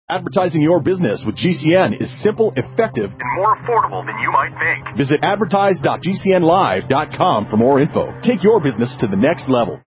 Advertising your business with GCN is simple, effective, and more affordable than you might think. Visit advertise.gcnlive.com for more info. Take your business to the next level.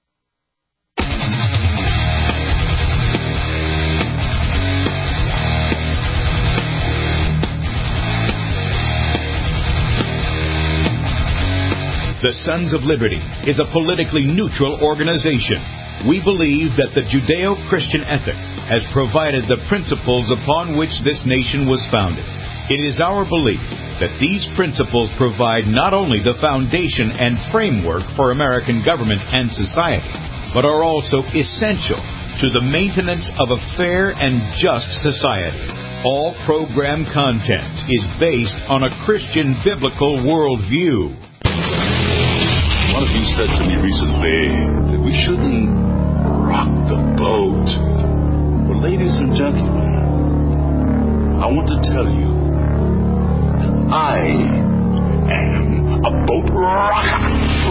The Sons of Liberty is a politically neutral organization. We believe that the Judeo-Christian ethic has provided the principles upon which this nation was founded. It is our belief that these principles provide not only the foundation and framework for American government and society, but are also essential to the maintenance of a fair and just society. All program content is based on a Christian biblical worldview. One of you said to me recently that we shouldn't rock the boat. Well, ladies and gentlemen, I want to tell you that I am a boat rocker.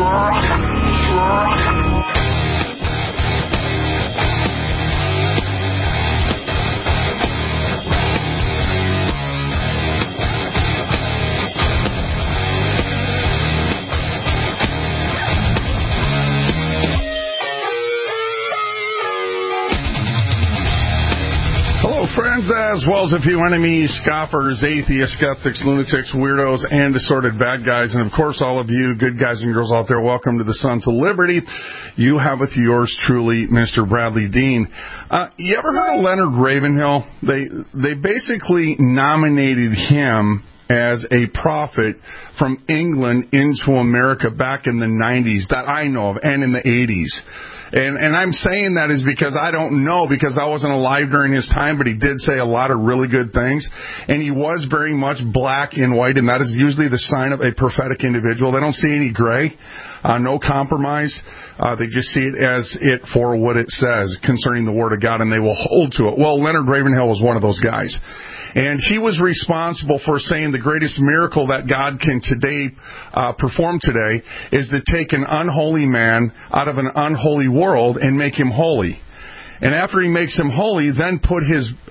Friends, as well as a few enemies, scoffers, atheists, skeptics, lunatics, weirdos, and assorted bad guys. And, of course, all of you good guys and girls out there, welcome to the Sons of Liberty. You have with yours truly, Mr. Bradley Dean. You ever heard of Leonard Ravenhill? They basically nominated him as a prophet from England into America back in the 90s that I know of, and in the 80s. And I'm saying that is because I don't know, because I wasn't alive during his time, but he did say a lot of really good things. And he was very much black and white, and that is usually the sign of a prophetic individual. They don't see any gray, no compromise. They just see it as it for what it says concerning the Word of God, and they will hold to it. Well, Leonard Ravenhill was one of those guys. And he was responsible for saying the greatest miracle that God can today perform today is to take an unholy man out of an unholy world and make him holy. And after he makes him holy, then put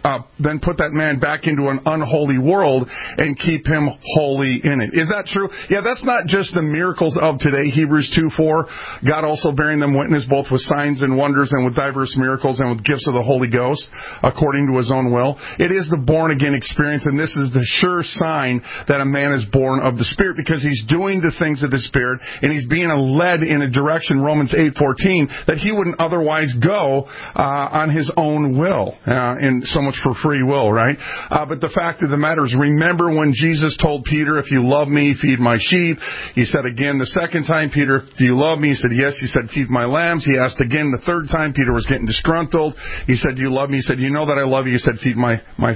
that man back into an unholy world and keep him holy in it. Is that true? Yeah, that's not just the miracles of today. Hebrews 2:4, God also bearing them witness both with signs and wonders and with diverse miracles and with gifts of the Holy Ghost according to his own will. It is the born again experience, and this is the sure sign that a man is born of the Spirit, because he's doing the things of the Spirit and he's being led in a direction, Romans 8:14, that he wouldn't otherwise go on his own will, and so much for free will, right? But the fact of the matter is, remember when Jesus told Peter, if you love me, feed my sheep. He said again the second time, Peter, do you love me? He said, yes. He said, feed my lambs. He asked again the third time. Peter was getting disgruntled. He said, do you love me? He said, you know that I love you. He said, feed my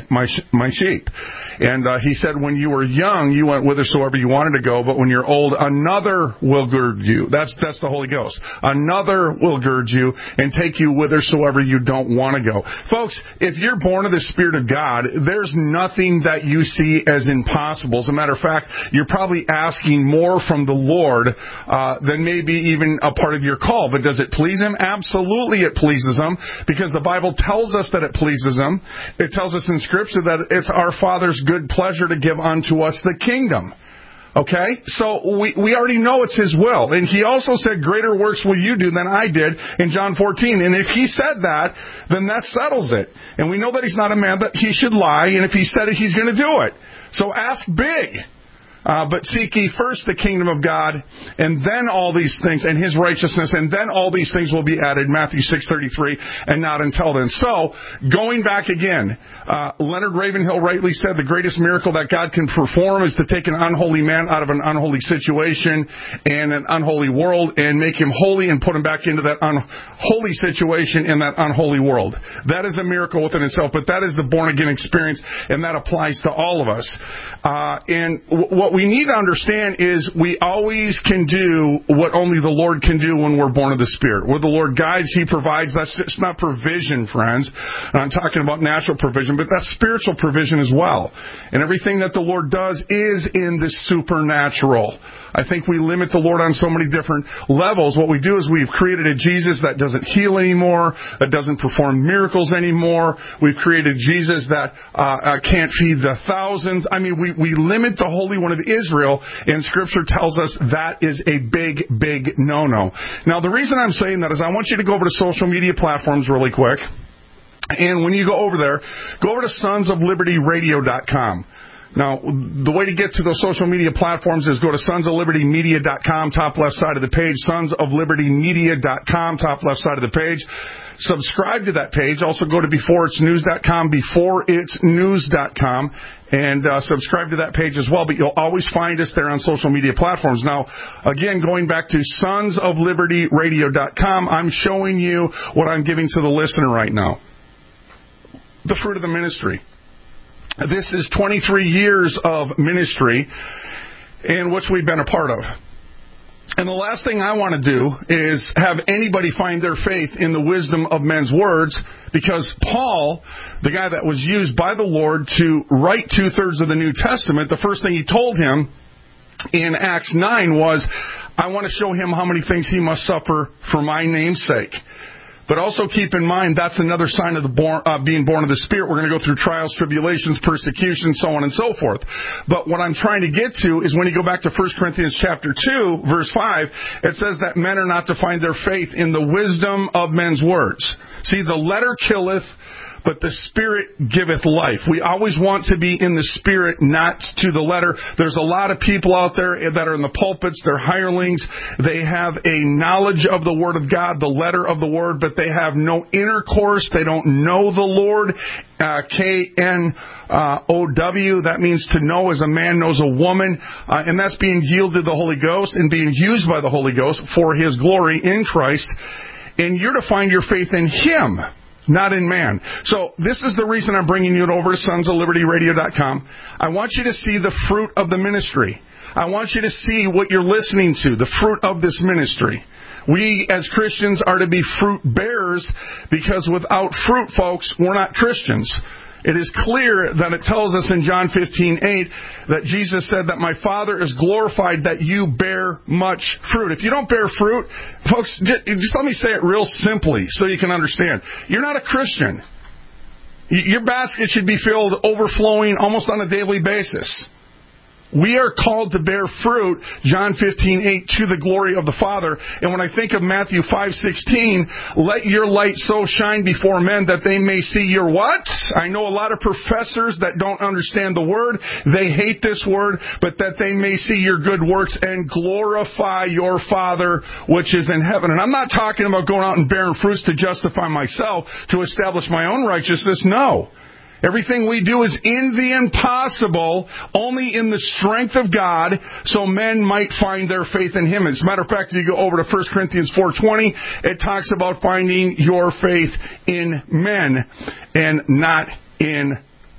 sheep. And he said, when you were young, you went whithersoever you wanted to go, but when you're old, another will gird you. That's the Holy Ghost. Another will gird you and take you whithersoever you don't want to go. Folks, if you're born of the Spirit of God, there's nothing that you see as impossible. As a matter of fact, you're probably asking more from the Lord than maybe even a part of your call. But does it please Him? Absolutely it pleases Him, because the Bible tells us that it pleases Him. It tells us in Scripture that it's our Father's good pleasure to give unto us the kingdom. Okay? So we already know it's His will. And He also said, greater works will you do than I did in John 14. And if He said that, then that settles it. And we know that He's not a man that He should lie. And if He said it, He's going to do it. So ask big. But seek ye first the kingdom of God, and then all these things, and His righteousness, and then all these things will be added, Matthew 6:33, and not until then. So, going back again, Leonard Ravenhill rightly said the greatest miracle that God can perform is to take an unholy man out of an unholy situation and an unholy world and make him holy and put him back into that unholy situation in that unholy world. That is a miracle within itself, but that is the born-again experience, and that applies to all of us. And what we need to understand is we always can do what only the Lord can do when we're born of the Spirit. Where the Lord guides, He provides. That's just not provision, friends. And I'm talking about natural provision, but that's spiritual provision as well. And everything that the Lord does is in the supernatural. I think we limit the Lord on so many different levels. What we do is we've created a Jesus that doesn't heal anymore, that doesn't perform miracles anymore. We've created Jesus that can't feed the thousands. I mean, we limit the Holy One of Israel, and Scripture tells us that is a big, big no-no. Now, the reason I'm saying that is I want you to go over to social media platforms really quick. And when you go over there, go over to sonsoflibertyradio.com. Now, the way to get to those social media platforms is go to sonsoflibertymedia.com, top left side of the page, sonsoflibertymedia.com, top left side of the page. Subscribe to that page. Also go to beforeitsnews.com, beforeitsnews.com, and subscribe to that page as well. But you'll always find us there on social media platforms. Now, again, going back to sonsoflibertyradio.com, I'm showing you what I'm giving to the listener right now. The fruit of the ministry. This is 23 years of ministry in which we've been a part of. And the last thing I want to do is have anybody find their faith in the wisdom of men's words, because Paul, the guy that was used by the Lord to write 2/3 of the New Testament, the first thing he told him in Acts 9 was, I want to show him how many things he must suffer for my name's sake. But also keep in mind, that's another sign of the being born of the Spirit. We're going to go through trials, tribulations, persecutions, so on and so forth. But what I'm trying to get to is when you go back to 1 Corinthians chapter 2, verse 5, it says that men are not to find their faith in the wisdom of men's words. See, the letter killeth, but the Spirit giveth life. We always want to be in the Spirit, not to the letter. There's a lot of people out there that are in the pulpits. They're hirelings. They have a knowledge of the Word of God, the letter of the Word, but they have no intercourse. They don't know the Lord. K-N-O-W, that means to know as a man knows a woman. And that's being yielded to the Holy Ghost and being used by the Holy Ghost for His glory in Christ. And you're to find your faith in Him, not in man. So this is the reason I'm bringing you over to sonsoflibertyradio.com. I want you to see the fruit of the ministry. I want you to see what you're listening to, the fruit of this ministry. We as Christians are to be fruit bearers, because without fruit, folks, we're not Christians. It is clear that it tells us in John 15:8 that Jesus said that my Father is glorified that you bear much fruit. If you don't bear fruit, folks, just let me say it real simply so you can understand. You're not a Christian. Your basket should be filled overflowing almost on a daily basis. We are called to bear fruit, John 15:8, to the glory of the Father. And when I think of Matthew 5:16, let your light so shine before men that they may see your what? I know a lot of professors that don't understand the word. They hate this word, but that they may see your good works and glorify your Father which is in heaven. And I'm not talking about going out and bearing fruits to justify myself, to establish my own righteousness. No. Everything we do is in the impossible, only in the strength of God, so men might find their faith in Him. As a matter of fact, if you go over to 1 Corinthians 4:20, it talks about finding your faith in men and not in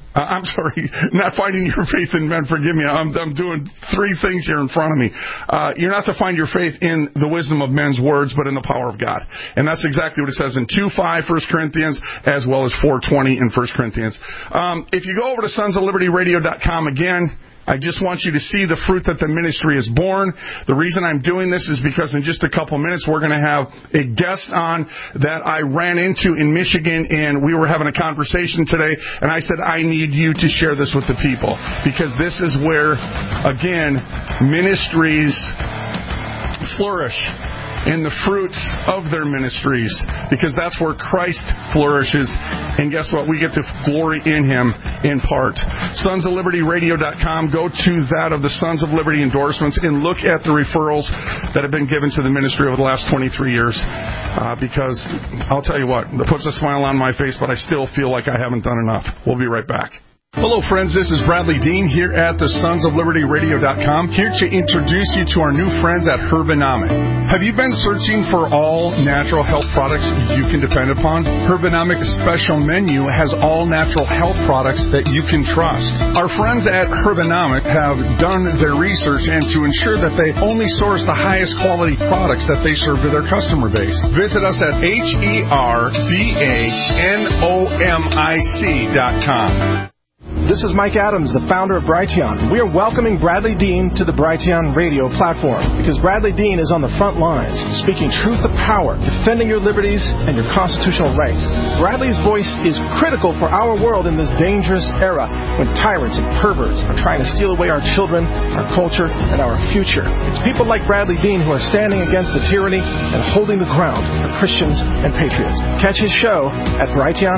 not finding your faith in men. Forgive me. I'm doing three things here in front of me. You're not to find your faith in the wisdom of men's words, but in the power of God. And that's exactly what it says in 2:5, 1 Corinthians, as well as 4:20 in 1 Corinthians. If you go over to sonsoflibertyradio.com again, I just want you to see the fruit that the ministry is born. The reason I'm doing this is because in just a couple minutes we're going to have a guest on that I ran into in Michigan, and we were having a conversation today, and I said, I need you to share this with the people, because this is where, again, ministries flourish in the fruits of their ministries, because that's where Christ flourishes. And guess what? We get to glory in Him in part. SonsOfLibertyRadio.com. Go to that of the Sons of Liberty endorsements and look at the referrals that have been given to the ministry over the last 23 years. Because I'll tell you what, it puts a smile on my face, but I still feel like I haven't done enough. We'll be right back. Hello, friends. This is Bradley Dean here at the SonsOfLibertyRadio.com, here to introduce you to our new friends at Herbanomic. Have you been searching for all natural health products you can depend upon? Herbanomic's special menu has all natural health products that you can trust. Our friends at Herbanomic have done their research, and to ensure that they only source the highest quality products that they serve to their customer base. Visit us at HERBANOMIC.com. This is Mike Adams, the founder of Brighteon. We are welcoming Bradley Dean to the Brighteon radio platform because Bradley Dean is on the front lines, speaking truth to power, defending your liberties and your constitutional rights. Bradley's voice is critical for our world in this dangerous era when tyrants and perverts are trying to steal away our children, our culture, and our future. It's people like Bradley Dean who are standing against the tyranny and holding the ground for Christians and patriots. Catch his show at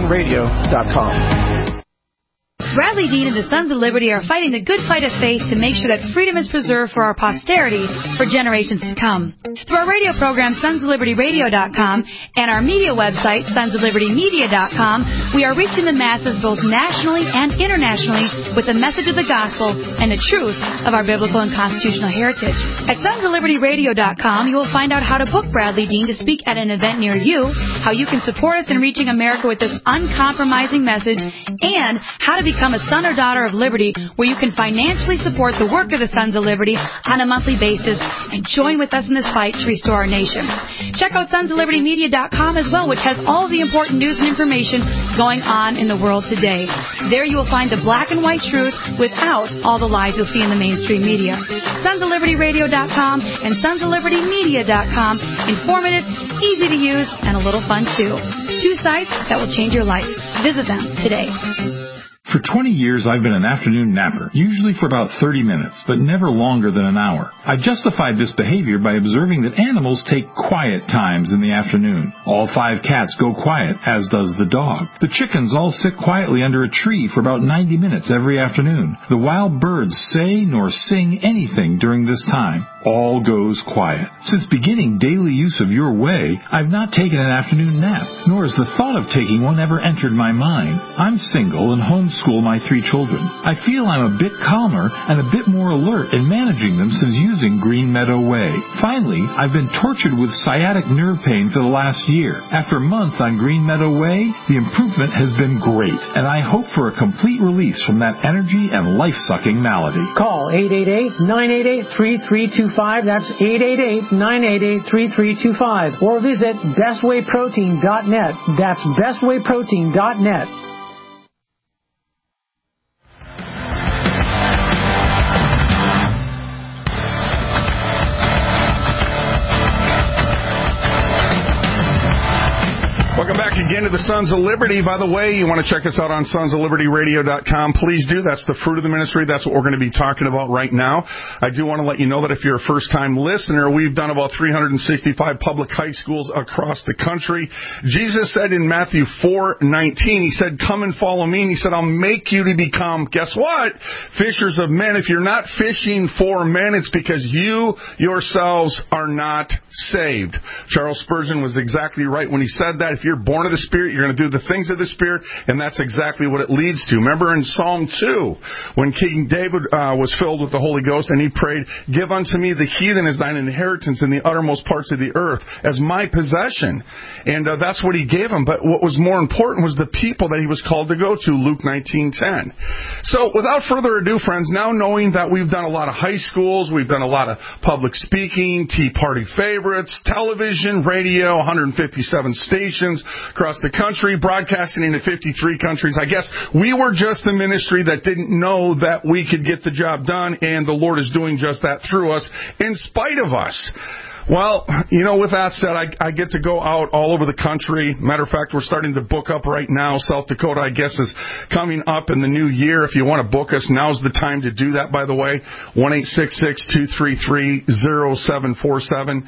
brighteonradio.com. Bradley Dean and the Sons of Liberty are fighting the good fight of faith to make sure that freedom is preserved for our posterity for generations to come. Through our radio program, sonsoflibertyradio.com, and our media website, sonsoflibertymedia.com, we are reaching the masses both nationally and internationally with the message of the gospel and the truth of our biblical and constitutional heritage. At sonsoflibertyradio.com, you will find out how to book Bradley Dean to speak at an event near you, how you can support us in reaching America with this uncompromising message, and how to become a son or daughter of liberty, where you can financially support the work of the Sons of Liberty on a monthly basis and join with us in this fight to restore our nation. Check out sonsoflibertymedia.com as well, which has all the important news and information going on in the world today. There you will find the black and white truth without all the lies you'll see in the mainstream media. sonsoflibertyradio.com and sonsoflibertymedia.com. Informative, easy to use, and a little fun too. 2 sites that will change your life. Visit them today. For 20 years, I've been an afternoon napper, usually for about 30 minutes, but never longer than an hour. I justified this behavior by observing that animals take quiet times in the afternoon. All 5 cats go quiet, as does the dog. The chickens all sit quietly under a tree for about 90 minutes every afternoon. The wild birds say nor sing anything during this time. All goes quiet. Since beginning daily use of your way, I've not taken an afternoon nap, nor has the thought of taking one ever entered my mind. I'm single and homeschool my 3 children. I feel I'm a bit calmer and a bit more alert in managing them since using Green Meadow Way. Finally, I've been tortured with sciatic nerve pain for the last year. After a month on Green Meadow Way, the improvement has been great, and I hope for a complete release from that energy and life-sucking malady. Call 888-988-3325. That's 888-988-3325. Or visit bestwayprotein.net. That's bestwayprotein.net. Welcome back again to the Sons of Liberty. By the way, you want to check us out on sonsoflibertyradio.com. Please do. That's the fruit of the ministry. That's what we're going to be talking about right now. I do want to let you know that if you're a first-time listener, we've done about 365 public high schools across the country. Jesus said in Matthew 4:19, he said, "Come and follow me." And he said, "I'll make you to become," guess what? "Fishers of men." If you're not fishing for men, it's because you yourselves are not saved. Charles Spurgeon was exactly right when he said that. If you're born of the Spirit, you're going to do the things of the Spirit, and that's exactly what it leads to. Remember in Psalm 2, when King David was filled with the Holy Ghost, and he prayed, "Give unto me the heathen as thine inheritance in the uttermost parts of the earth, as my possession." And that's what he gave him. But what was more important was the people that he was called to go to, Luke 19:10. So without further ado, friends, now knowing that we've done a lot of high schools, we've done a lot of public speaking, Tea Party favorites, television, radio, 157 stations across the country, broadcasting into 53 countries. I guess we were just the ministry that didn't know that we could get the job done, and the Lord is doing just that through us, in spite of us. Well, with that said, I get to go out all over the country. Matter of fact, we're starting to book up right now. South Dakota, I guess, is coming up in the new year. If you want to book us, now's the time to do that, by the way. 1-866-233-0747.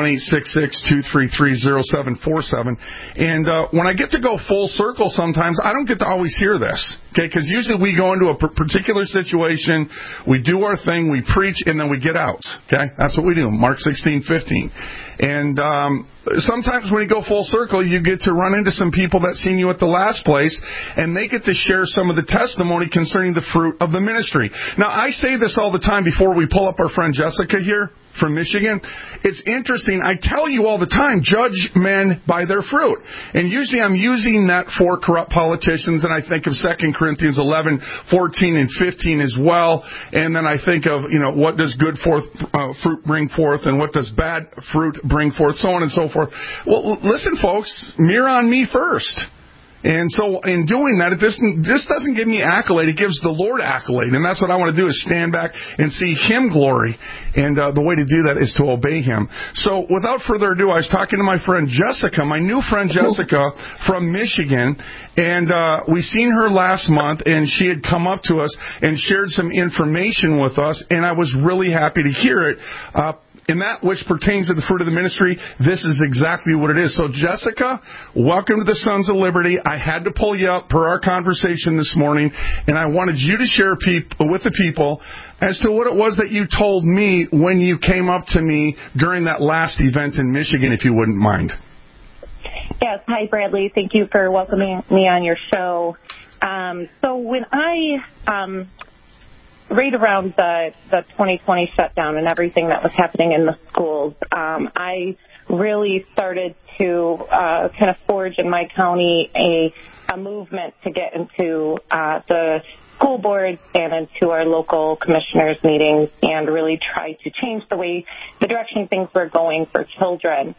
1-866-233-0747. And when I get to go full circle sometimes, I don't get to always hear this, okay? Because usually we go into a particular situation, we do our thing, we preach, and then we get out, okay? That's what we do. Mark 16:15. And sometimes when you go full circle, you get to run into some people that seen you at the last place, and they get to share some of the testimony concerning the fruit of the ministry. Now, I say this all the time before we pull up our friend Jessica here from Michigan. It's interesting. I tell you all the time, judge men by their fruit. And usually I'm using that for corrupt politicians, and I think of 2 Corinthians 11:14 and 15 as well. And then I think of, what does good fruit bring forth, and what does bad fruit bring forth, so on and so forth. Well, listen, folks, mirror on me first. And so in doing that, this doesn't give me accolade. It gives the Lord accolade. And that's what I want to do, is stand back and see Him glory. And the way to do that is to obey Him. So without further ado, I was talking to my friend Jessica, my new friend Jessica from Michigan. And we seen her last month, and she had come up to us and shared some information with us. And I was really happy to hear it. In that which pertains to the fruit of the ministry, this is exactly what it is. So, Jessica, welcome to the Sons of Liberty. I had to pull you up per our conversation this morning, and I wanted you to share with the people as to what it was that you told me when you came up to me during that last event in Michigan, if you wouldn't mind. Yes. Hi, Bradley. Thank you for welcoming me on your show. So when I... right around the 2020 shutdown and everything that was happening in the schools, I really started to kind of forge in my county a movement to get into the school boards and into our local commissioners' meetings and really try to change the direction things were going for children.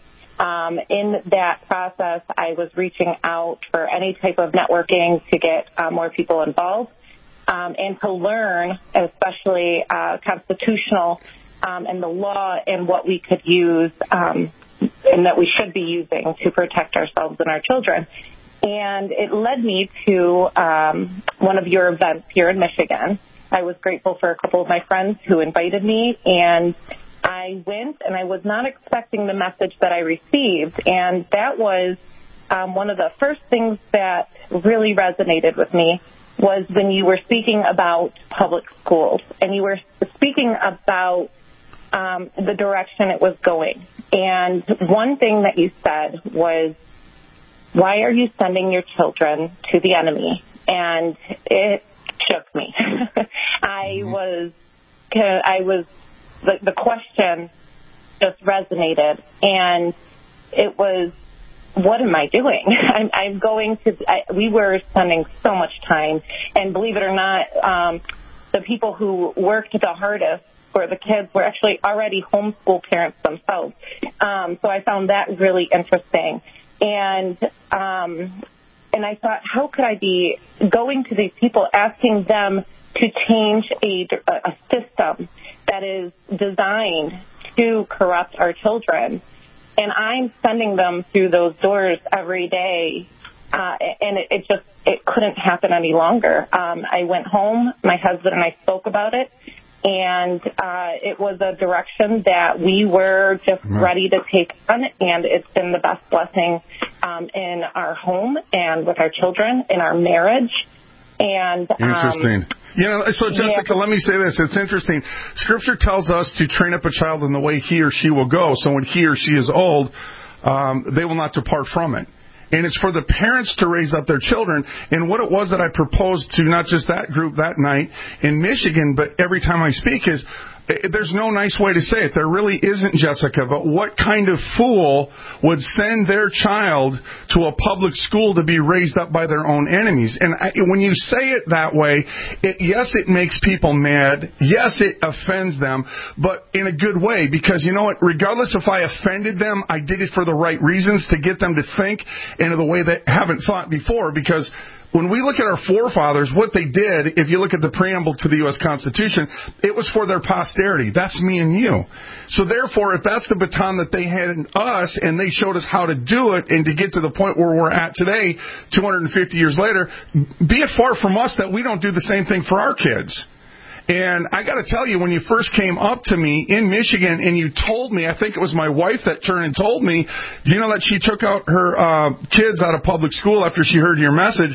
In that process, I was reaching out for any type of networking to get more people involved. And to learn, especially constitutional and the law and what we could use and that we should be using to protect ourselves and our children. And it led me to one of your events here in Michigan. I was grateful for a couple of my friends who invited me, and I went, and I was not expecting the message that I received. And that was one of the first things that really resonated with me, was when you were speaking about public schools, and you were speaking about the direction it was going. And one thing that you said was, why are you sending your children to the enemy? And it shook me. The question just resonated, and it was, what am I doing? We were spending so much time, and believe it or not, the people who worked the hardest for the kids were actually already homeschool parents themselves. So I found that really interesting. And I thought, how could I be going to these people, asking them to change a system that is designed to corrupt our children? And I'm sending them through those doors every day, and it couldn't happen any longer. I went home, my husband and I spoke about it, and it was a direction that we were just ready to take on, and it's been the best blessing in our home and with our children, in our marriage. And interesting. So Jessica, let me say this. It's interesting. Scripture tells us to train up a child in the way he or she will go. So when he or she is old, they will not depart from it. And it's for the parents to raise up their children. And what it was that I proposed to not just that group that night in Michigan, but every time I speak is, there's no nice way to say it. There really isn't, Jessica, but what kind of fool would send their child to a public school to be raised up by their own enemies? And when you say it that way, yes, it makes people mad. Yes, it offends them, but in a good way, because you know what? Regardless if I offended them, I did it for the right reasons, to get them to think in the way they haven't thought before, because when we look at our forefathers, what they did, if you look at the preamble to the U.S. Constitution, it was for their posterity. That's me and you. So therefore, if that's the baton that they had in us, and they showed us how to do it, and to get to the point where we're at today, 250 years later, be it far from us that we don't do the same thing for our kids. And I got to tell you, when you first came up to me in Michigan and you told me, I think it was my wife that turned and told me, do you know that she took out her kids out of public school after she heard your message?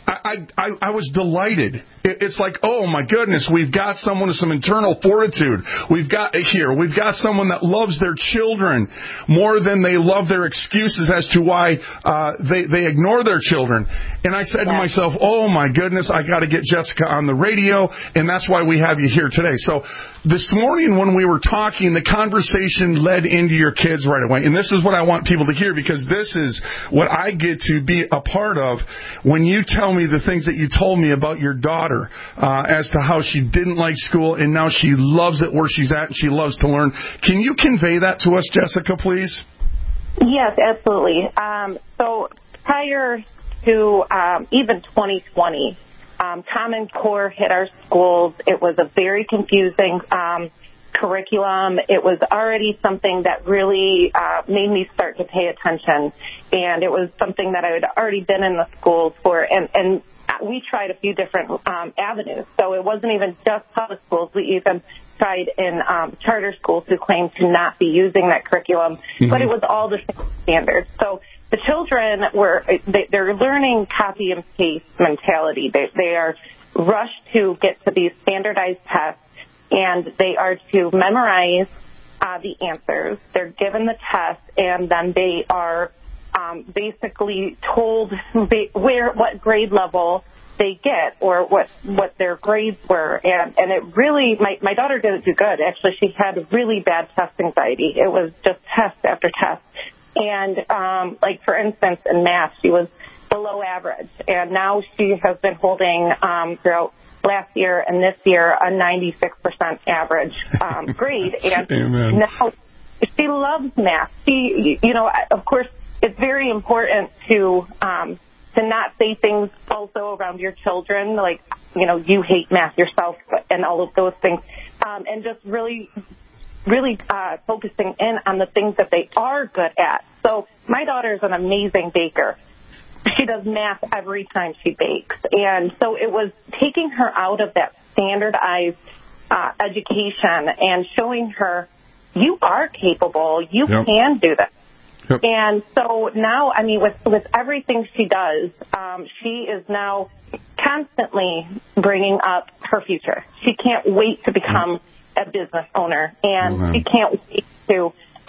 I was delighted. It's like, oh my goodness, we've got someone with some internal fortitude. We've got someone that loves their children more than they love their excuses as to why they ignore their children. And I said to myself, oh my goodness, I got to get Jessica on the radio, and that's why we have you here today. So this morning when we were talking, the conversation led into your kids right away. And this is what I want people to hear, because this is what I get to be a part of when you tell me the things that you told me about your daughter, as to how she didn't like school and now she loves it where she's at and she loves to learn. Can you convey that to us, Jessica, please? Yes, absolutely. So prior to even 2020, Common Core hit our schools. It was a very confusing curriculum. It was already something that really made me start to pay attention, and it was something that I had already been in the schools for, and we tried a few different avenues. So it wasn't even just public schools. We even tried in charter schools who claimed to not be using that curriculum, but it was all the same standards. So the children they're learning copy and paste mentality. They are rushed to get to these standardized tests, and they are to memorize the answers. They're given the test, and then they are basically told what grade level they get or what their grades were. And it really, my daughter didn't do good. Actually, she had really bad test anxiety. It was just test after test. And like, for instance, in math, she was below average. And now she has been holding throughout last year and this year a 96% average grade. And now she loves math. She, of course, it's very important to not say things also around your children, like, you hate math yourself and all of those things, and just really focusing in on the things that they are good at. So my daughter is an amazing baker. She does math every time she bakes. And so it was taking her out of that standardized education and showing her, you are capable, you can do this. Yep. And so now, I mean, with everything she does, she is now constantly bringing up her future. She can't wait to become a business owner, and she can't wait to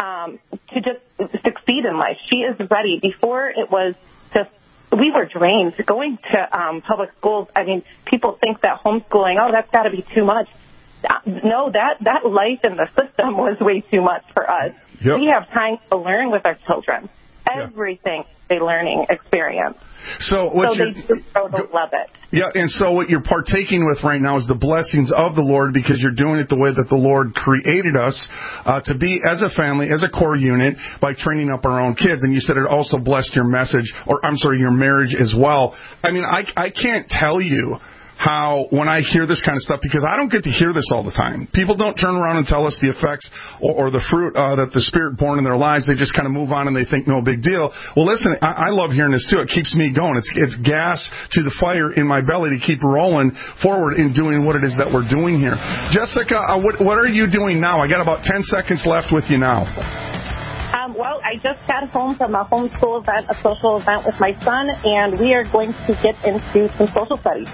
just succeed in life. She is ready. Before, it was just, we were drained going to public schools. I mean, people think that homeschooling, that's got to be too much. No, that life in the system was way too much for us. Yep. We have time to learn with our children. Everything is a learning experience. So they love it. Yeah, and so what you're partaking with right now is the blessings of the Lord, because you're doing it the way that the Lord created us to be as a family, as a core unit, by training up our own kids. And you said it also blessed your your marriage as well. I mean, I can't tell you how, when I hear this kind of stuff, because I don't get to hear this all the time. People don't turn around and tell us the effects or the fruit that the Spirit born in their lives. They just kind of move on and they think no big deal. Well, listen, I love hearing this too. It keeps me going. It's gas to the fire in my belly to keep rolling forward in doing what it is that we're doing here. Jessica, what are you doing now? I got about 10 seconds left with you now. Well, I just got home from a homeschool event, a social event with my son, and we are going to get into some social studies.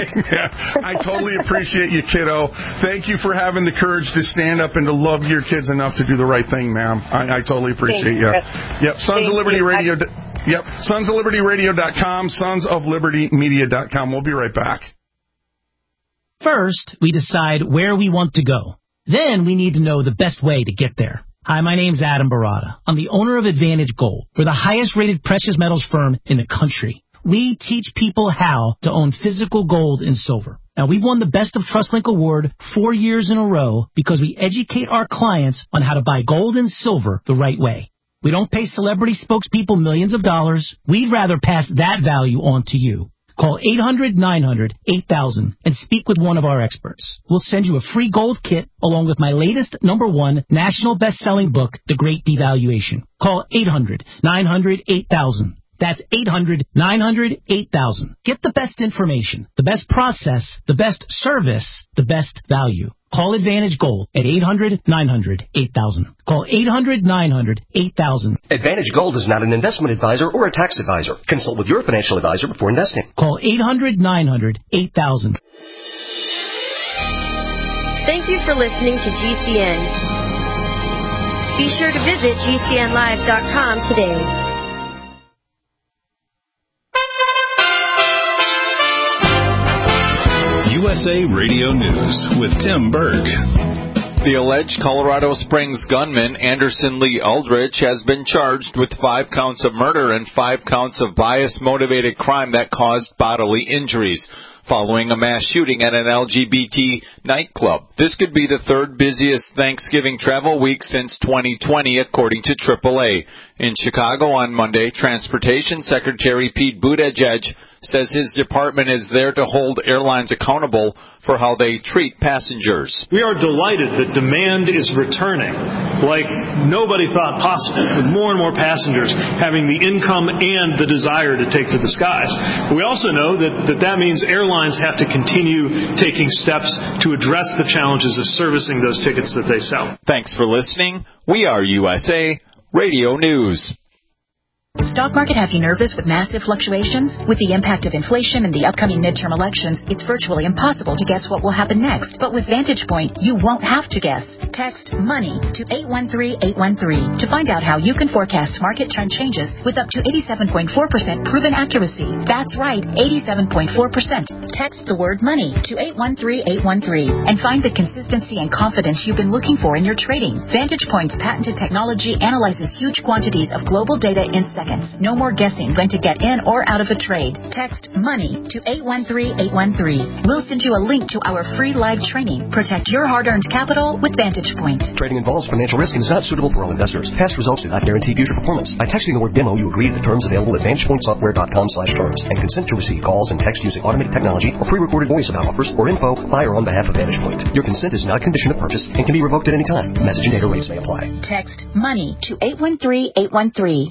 I totally appreciate you, kiddo. Thank you for having the courage to stand up and to love your kids enough to do the right thing, ma'am. I totally appreciate you. Yep, Sons of Liberty Radio. Yep, sonsoflibertyradio.com, sonsoflibertymedia.com. We'll be right back. First, we decide where we want to go. Then we need to know the best way to get there. Hi, my name's Adam Barada. I'm the owner of Advantage Gold. We're the highest-rated precious metals firm in the country. We teach people how to own physical gold and silver. Now, we've won the Best of TrustLink Award 4 years in a row because we educate our clients on how to buy gold and silver the right way. We don't pay celebrity spokespeople millions of dollars. We'd rather pass that value on to you. Call 800-900-8000 and speak with one of our experts. We'll send you a free gold kit along with my latest #1 national best-selling book, The Great Devaluation. Call 800-900-8000. That's 800-900-8000. Get the best information, the best process, the best service, the best value. Call Advantage Gold at 800-900-8000. Call 800-900-8000. Advantage Gold is not an investment advisor or a tax advisor. Consult with your financial advisor before investing. Call 800-900-8000. Thank you for listening to GCN. Be sure to visit GCNlive.com today. USA Radio News with Tim Berg. The alleged Colorado Springs gunman Anderson Lee Aldrich has been charged with 5 counts of murder and 5 counts of bias-motivated crime that caused bodily injuries. following a mass shooting at an LGBT nightclub. This could be the third busiest Thanksgiving travel week since 2020, according to AAA. In Chicago on Monday, Transportation Secretary Pete Buttigieg says his department is there to hold airlines accountable for how they treat passengers. We are delighted that demand is returning like nobody thought possible, with more and more passengers having the income and the desire to take to the skies. We also know that means airlines have to continue taking steps to address the challenges of servicing those tickets that they sell. Thanks for listening. We are USA Radio News. Stock market have you nervous with massive fluctuations? With the impact of inflation and the upcoming midterm elections, it's virtually impossible to guess what will happen next. But with Vantage Point, you won't have to guess. Text MONEY to 813-813 to find out how you can forecast market trend changes with up to 87.4% proven accuracy. That's right, 87.4%. Text the word MONEY to 813-813 and find the consistency and confidence you've been looking for in your trading. Vantage Point's patented technology analyzes huge quantities of global data in seconds. No more guessing when to get in or out of a trade. Text MONEY to 813-813. We'll send you a link to our free live training. Protect your hard-earned capital with Vantage Point. Trading involves financial risk and is not suitable for all investors. Past results do not guarantee future performance. By texting the word demo, you agree to the terms available at VantagePointSoftware.com/terms and consent to receive calls and text using automated technology or pre-recorded voice about offers or info by or on behalf of Vantage Point. Your consent is not a condition of purchase and can be revoked at any time. Message and data rates may apply. Text MONEY to 813-813.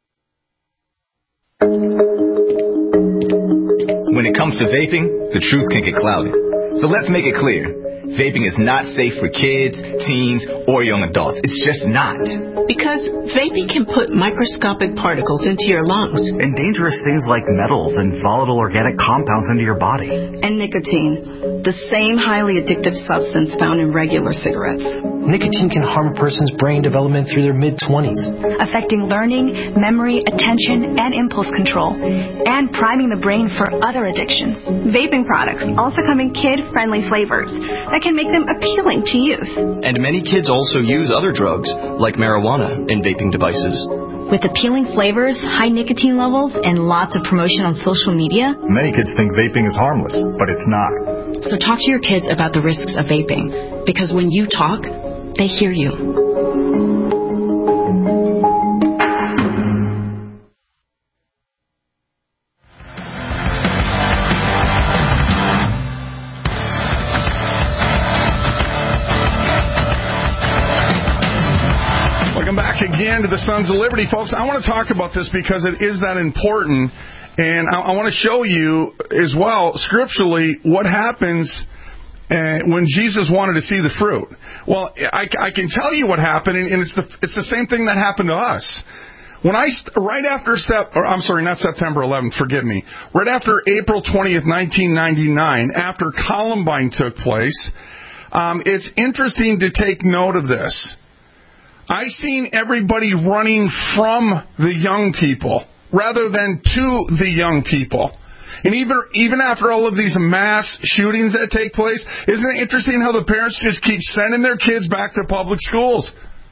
When it comes to vaping, the truth can get clouded. So let's make it clear. Vaping is not safe for kids, teens, or young adults. It's just not. Because vaping can put microscopic particles into your lungs. And dangerous things like metals and volatile organic compounds into your body. And nicotine, the same highly addictive substance found in regular cigarettes. Nicotine can harm a person's brain development through their mid-20s, affecting learning, memory, attention, and impulse control, and priming the brain for other addictions. Vaping products also come in kid-friendly flavors that can make them appealing to youth. And many kids also use other drugs, like marijuana, in vaping devices. With appealing flavors, high nicotine levels, and lots of promotion on social media, many kids think vaping is harmless, but it's not. So talk to your kids about the risks of vaping, because when you talk, they hear you. Welcome back again to the Sons of Liberty, folks. I want to talk about this because it is that important, and I want to show you as well, scripturally, what happens when Jesus wanted to see the fruit. Well, I can tell you what happened, and it's the same thing that happened to us. When right after not September 11th, forgive me. Right after April 20th, 1999, after Columbine took place, it's interesting to take note of this. I seen everybody running from the young people rather than to the young people. And even after all of these mass shootings that take place, isn't it interesting how the parents just keep sending their kids back to public schools?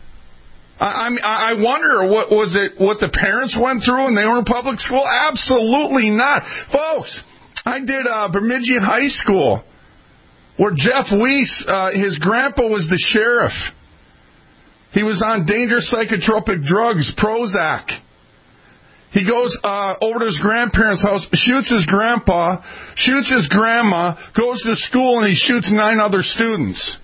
I wonder what the parents went through when they were in public school? Absolutely not. Folks, I did Bemidji High School, where Jeff Weiss, his grandpa was the sheriff. He was on dangerous psychotropic drugs, Prozac. He goes over to his grandparents' house, shoots his grandpa, shoots his grandma, goes to school, and he shoots 9 other students.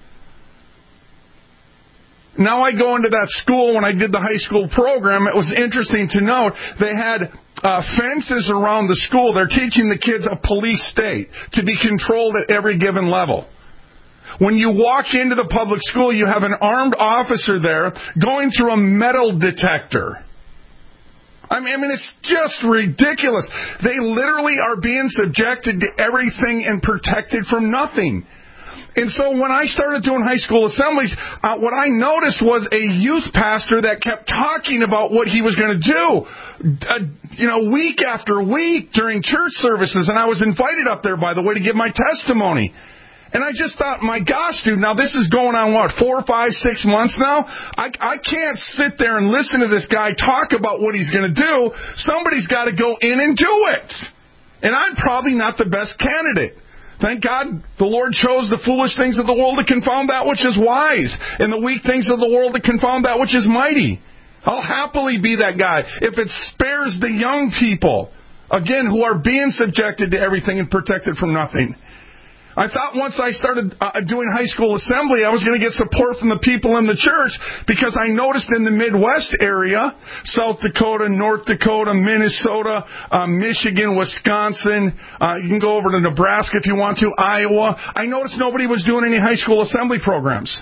Now I go into that school. When I did the high school program, it was interesting to note they had fences around the school. They're teaching the kids a police state to be controlled at every given level. When you walk into the public school, you have an armed officer there going through a metal detector. I mean, it's just ridiculous. They literally are being subjected to everything and protected from nothing. And so when I started doing high school assemblies, what I noticed was a youth pastor that kept talking about what he was going to do, week after week during church services. And I was invited up there, by the way, to give my testimony. And I just thought, my gosh, dude, now this is going on, 4, 5, 6 months now? I can't sit there and listen to this guy talk about what he's going to do. Somebody's got to go in and do it. And I'm probably not the best candidate. Thank God the Lord chose the foolish things of the world to confound that which is wise, and the weak things of the world to confound that which is mighty. I'll happily be that guy if it spares the young people, again, who are being subjected to everything and protected from nothing. I thought once I started doing high school assembly, I was going to get support from the people in the church, because I noticed in the Midwest area, South Dakota, North Dakota, Minnesota, Michigan, Wisconsin, you can go over to Nebraska if you want to, Iowa, I noticed nobody was doing any high school assembly programs.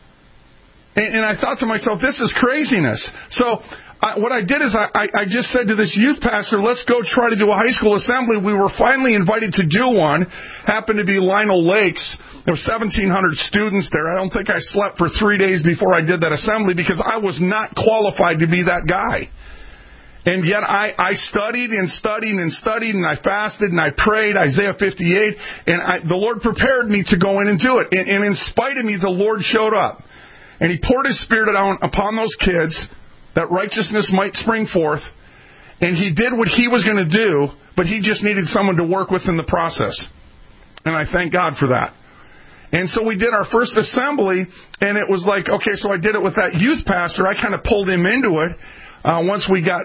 And I thought to myself, this is craziness. So what I did is I just said to this youth pastor, let's go try to do a high school assembly. We were finally invited to do one. Happened to be Lino Lakes. There were 1,700 students there. I don't think I slept for 3 days before I did that assembly, because I was not qualified to be that guy. And yet I studied and studied and studied, and I fasted and I prayed, Isaiah 58, and the Lord prepared me to go in and do it. And in spite of me, the Lord showed up. And He poured His Spirit out upon those kids, that righteousness might spring forth. And He did what He was going to do, but He just needed someone to work with in the process. And I thank God for that. And so we did our first assembly, and it was like, okay, so I did it with that youth pastor. I kind of pulled him into it. Once we got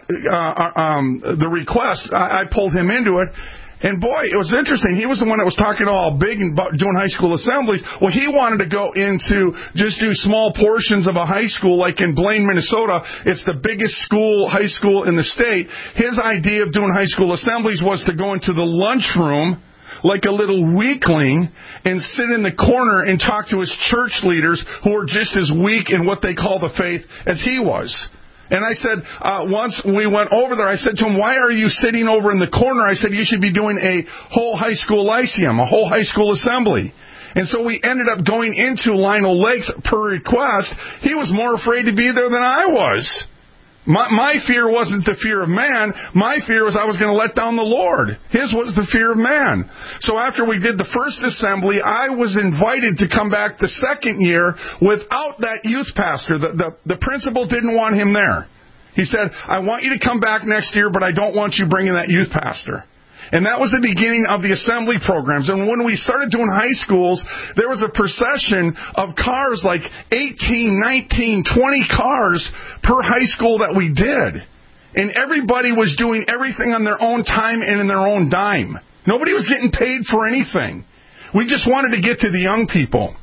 the request, I pulled him into it. And boy, it was interesting. He was the one that was talking all big and about doing high school assemblies. Well, he wanted to go into just do small portions of a high school, like in Blaine, Minnesota. It's the biggest high school in the state. His idea of doing high school assemblies was to go into the lunchroom like a little weakling and sit in the corner and talk to his church leaders who were just as weak in what they call the faith as he was. And I said, once we went over there, I said to him, why are you sitting over in the corner? I said, you should be doing a whole high school lyceum, a whole high school assembly. And so we ended up going into Lino Lakes per request. He was more afraid to be there than I was. My fear wasn't the fear of man. My fear was I was going to let down the Lord. His was the fear of man. So after we did the first assembly, I was invited to come back the second year without that youth pastor. The principal didn't want him there. He said, I want you to come back next year, but I don't want you bringing that youth pastor. And that was the beginning of the assembly programs. And when we started doing high schools, there was a procession of cars, like 18, 19, 20 cars per high school that we did. And everybody was doing everything on their own time and in their own dime. Nobody was getting paid for anything. We just wanted to get to the young people.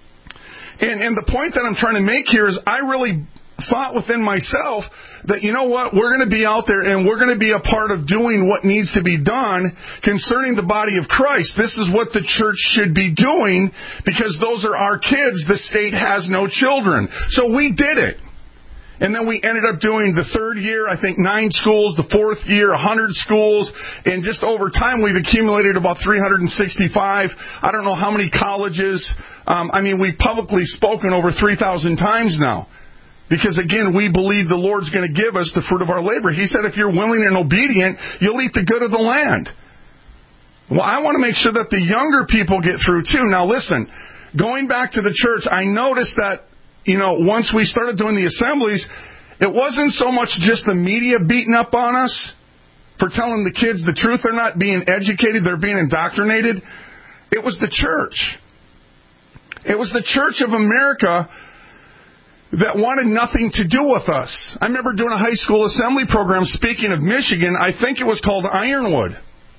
And the point that I'm trying to make here is I really thought within myself that, you know what, we're going to be out there and we're going to be a part of doing what needs to be done concerning the body of Christ. This is what the church should be doing, because those are our kids. The state has no children. So we did it. And then we ended up doing the third year, I think 9 schools, the fourth year, 100 schools, and just over time we've accumulated about 365. I don't know how many colleges. We've publicly spoken over 3,000 times now. Because, again, we believe the Lord's going to give us the fruit of our labor. He said if you're willing and obedient, you'll eat the good of the land. Well, I want to make sure that the younger people get through, too. Now, listen, going back to the church, I noticed that, once we started doing the assemblies, it wasn't so much just the media beating up on us for telling the kids the truth. They're not being educated. They're being indoctrinated. It was the church. It was the Church of America that wanted nothing to do with us. I remember doing a high school assembly program, speaking of Michigan. I think it was called Ironwood.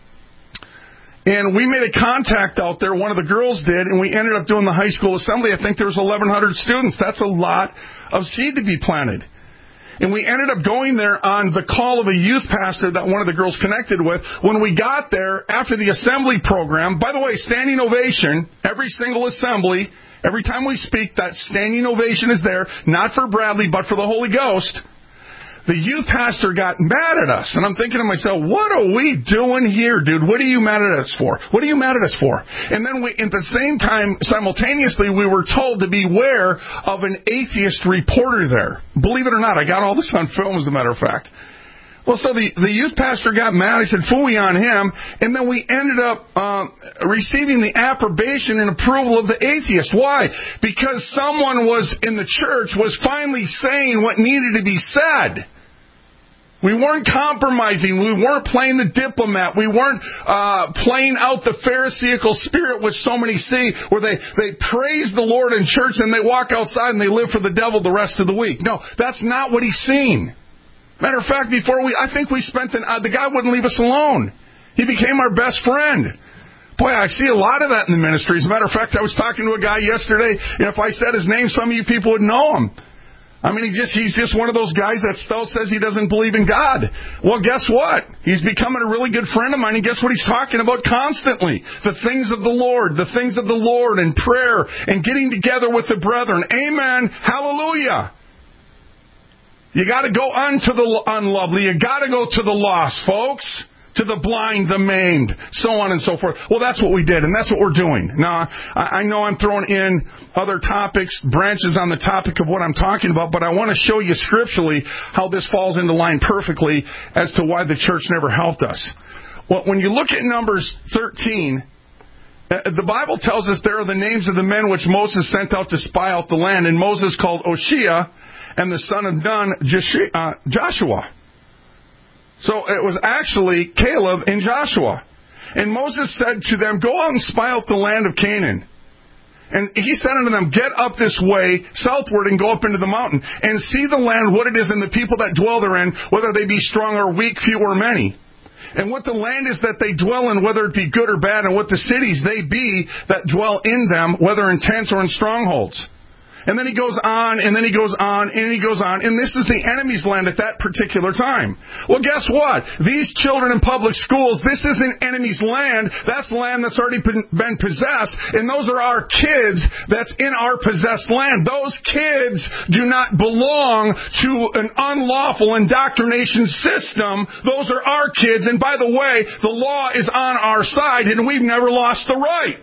And we made a contact out there, one of the girls did, and we ended up doing the high school assembly. I think there was 1,100 students. That's a lot of seed to be planted. And we ended up going there on the call of a youth pastor that one of the girls connected with. When we got there, after the assembly program, by the way, standing ovation, every single assembly. Every time we speak, that standing ovation is there, not for Bradley, but for the Holy Ghost. The youth pastor got mad at us. And I'm thinking to myself, what are we doing here, dude? What are you mad at us for? What are you mad at us for? And then at the same time, simultaneously, we were told to beware of an atheist reporter there. Believe it or not, I got all this on film, as a matter of fact. Well, so the youth pastor got mad. He said, phooey on him. And then we ended up receiving the approbation and approval of the atheist. Why? Because someone in the church was finally saying what needed to be said. We weren't compromising. We weren't playing the diplomat. We weren't playing out the Pharisaical spirit, which so many see, where they praise the Lord in church and they walk outside and they live for the devil the rest of the week. No, that's not what he's seen. Matter of fact, I think we spent the guy wouldn't leave us alone. He became our best friend. Boy, I see a lot of that in the ministry. As a matter of fact, I was talking to a guy yesterday, and if I said his name, some of you people would know him. I mean, he's just one of those guys that still says he doesn't believe in God. Well, guess what? He's becoming a really good friend of mine, and guess what he's talking about constantly? The things of the Lord and prayer and getting together with the brethren. Amen. Hallelujah. You got to go unto the unlovely. You got to go to the lost, folks. To the blind, the maimed, so on and so forth. Well, that's what we did, and that's what we're doing. Now, I know I'm throwing in other topics, branches on the topic of what I'm talking about, but I want to show you scripturally how this falls into line perfectly as to why the church never helped us. Well, when you look at Numbers 13, the Bible tells us there are the names of the men which Moses sent out to spy out the land, and Moses called Oshea and the son of Nun Joshua. So it was actually Caleb and Joshua. And Moses said to them, go out and spy out the land of Canaan. And he said unto them, get up this way southward and go up into the mountain and see the land, what it is, and the people that dwell therein, whether they be strong or weak, few or many. And what the land is that they dwell in, whether it be good or bad, and what the cities they be that dwell in them, whether in tents or in strongholds. And then he goes on, and then he goes on, and he goes on. And this is the enemy's land at that particular time. Well, guess what? These children in public schools, this isn't enemy's land. That's land that's already been possessed. And those are our kids that's in our possessed land. Those kids do not belong to an unlawful indoctrination system. Those are our kids. And by the way, the law is on our side, and we've never lost the right.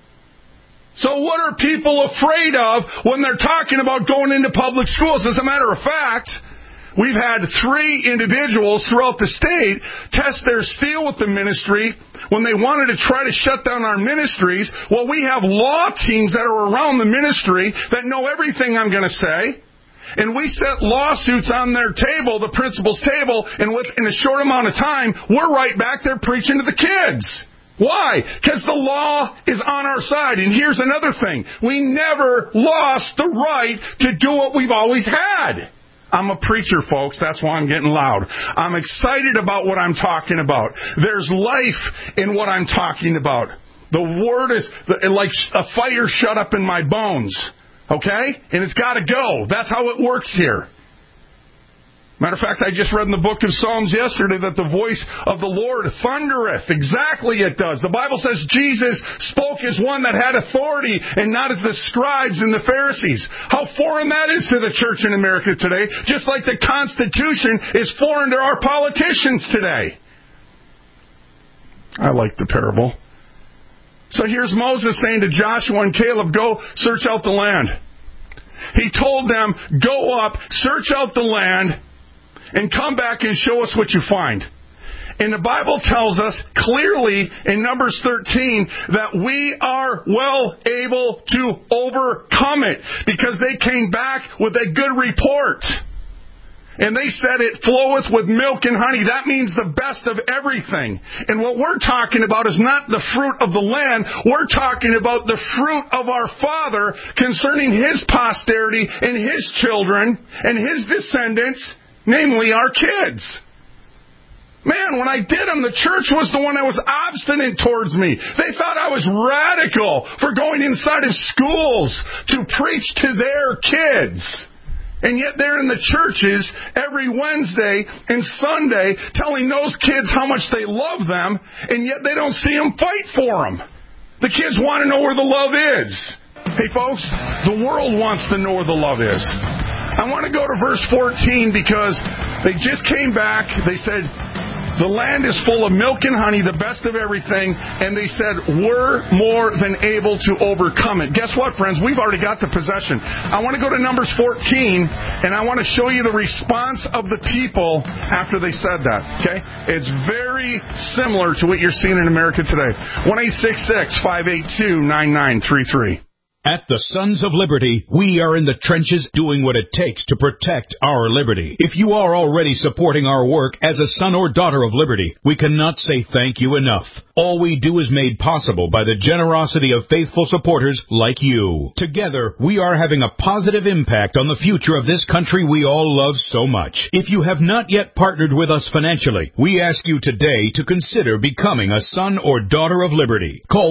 So what are people afraid of when they're talking about going into public schools? As a matter of fact, we've had 3 individuals throughout the state test their steel with the ministry when they wanted to try to shut down our ministries. Well, we have law teams that are around the ministry that know everything I'm going to say. And we set lawsuits on their table, the principal's table, and in a short amount of time, we're right back there preaching to the kids. Why? Because the law is on our side. And here's another thing. We never lost the right to do what we've always had. I'm a preacher, folks. That's why I'm getting loud. I'm excited about what I'm talking about. There's life in what I'm talking about. The word is like a fire shut up in my bones. Okay? And it's got to go. That's how it works here. Matter of fact, I just read in the book of Psalms yesterday that the voice of the Lord thundereth. Exactly it does. The Bible says Jesus spoke as one that had authority and not as the scribes and the Pharisees. How foreign that is to the church in America today, just like the Constitution is foreign to our politicians today. I like the parable. So here's Moses saying to Joshua and Caleb, go search out the land. He told them, go up, search out the land, and come back and show us what you find. And the Bible tells us clearly in Numbers 13 that we are well able to overcome it because they came back with a good report. And they said it floweth with milk and honey. That means the best of everything. And what we're talking about is not the fruit of the land. We're talking about the fruit of our Father concerning His posterity and His children and His descendants, namely our kids. Man, when I did them, the church was the one that was obstinate towards me. They thought I was radical for going inside of schools to preach to their kids. And yet they're in the churches every Wednesday and Sunday telling those kids how much they love them, and yet they don't see them fight for them. The kids want to know where the love is. Hey, folks, the world wants to know where the love is. I want to go to verse 14 because they just came back. They said, the land is full of milk and honey, the best of everything. And they said, we're more than able to overcome it. Guess what, friends? We've already got the possession. I want to go to Numbers 14, and I want to show you the response of the people after they said that. Okay? It's very similar to what you're seeing in America today. 1-866-582-9933. At the Sons of Liberty, we are in the trenches doing what it takes to protect our liberty. If you are already supporting our work as a son or daughter of liberty, we cannot say thank you enough. All we do is made possible by the generosity of faithful supporters like you. Together, we are having a positive impact on the future of this country we all love so much. If you have not yet partnered with us financially, we ask you today to consider becoming a son or daughter of liberty. Call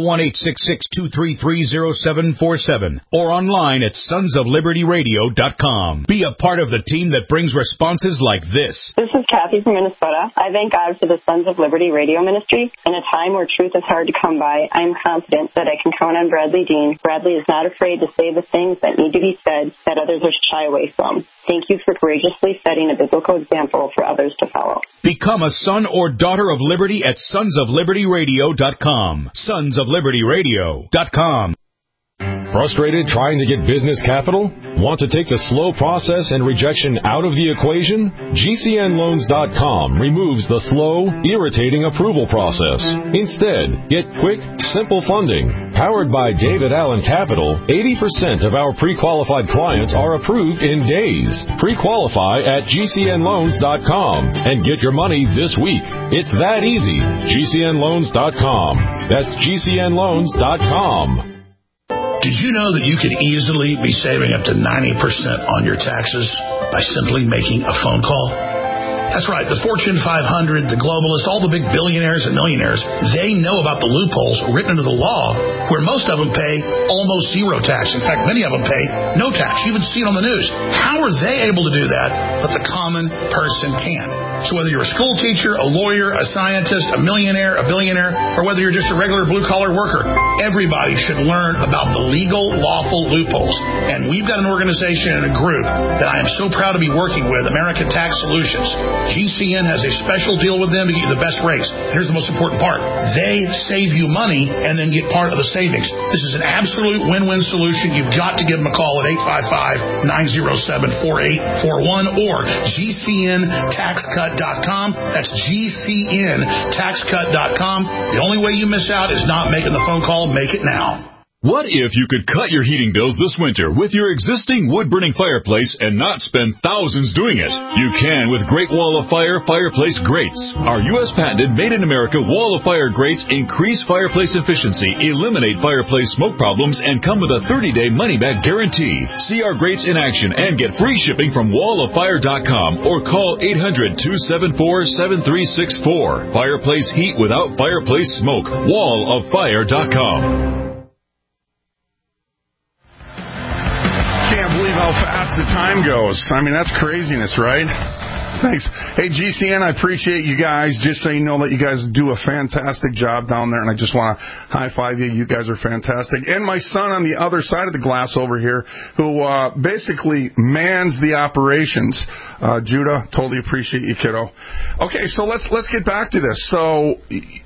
1-866-233-0747 or online at sonsoflibertyradio.com. Be a part of the team that brings responses like this. This is Kathy from Minnesota. I thank God for the Sons of Liberty radio ministry. In a time where truth is hard to come by, I am confident that I can count on Bradley Dean. Bradley is not afraid to say the things that need to be said that others are shy away from. Thank you for courageously setting a biblical example for others to follow. Become a son or daughter of liberty at sonsoflibertyradio.com. Sonsoflibertyradio.com. Frustrated trying to get business capital? Want to take the slow process and rejection out of the equation? GCNloans.com removes the slow, irritating approval process. Instead, get quick, simple funding. Powered by David Allen Capital, 80% of our pre-qualified clients are approved in days. Pre-qualify at GCNloans.com and get your money this week. It's that easy. GCNloans.com. That's GCNloans.com. Did you know that you could easily be saving up to 90% on your taxes by simply making a phone call? That's right. The Fortune 500, the globalists, all the big billionaires and millionaires, they know about the loopholes written into the law where most of them pay almost zero tax. In fact, many of them pay no tax. You even see it on the news. How are they able to do that, but the common person can? So whether you're a school teacher, a lawyer, a scientist, a millionaire, a billionaire, or whether you're just a regular blue-collar worker, everybody should learn about the legal, lawful loopholes. And we've got an organization and a group that I am so proud to be working with, American Tax Solutions. GCN has a special deal with them to get you the best rates. Here's the most important part. They save you money and then get part of the savings. This is an absolute win-win solution. You've got to give them a call at 855-907-4841 or GCNTaxCut.com. That's GCNTaxCut.com. The only way you miss out is not making the phone call. Make it now. What if you could cut your heating bills this winter with your existing wood-burning fireplace and not spend thousands doing it? You can with Great Wall of Fire fireplace grates. Our U.S. patented made-in-America Wall of Fire grates increase fireplace efficiency, eliminate fireplace smoke problems, and come with a 30-day money-back guarantee. See our grates in action and get free shipping from walloffire.com or call 800-274-7364. Fireplace heat without fireplace smoke. walloffire.com. Can't believe how fast the time goes. I mean, that's craziness, right? Thanks. Hey, GCN, I appreciate you guys. Just so you know that you guys do a fantastic job down there, and I just want to high-five you. You guys are fantastic. And my son on the other side of the glass over here, who basically mans the operations. Judah, totally appreciate you, kiddo. Okay, so let's get back to this. So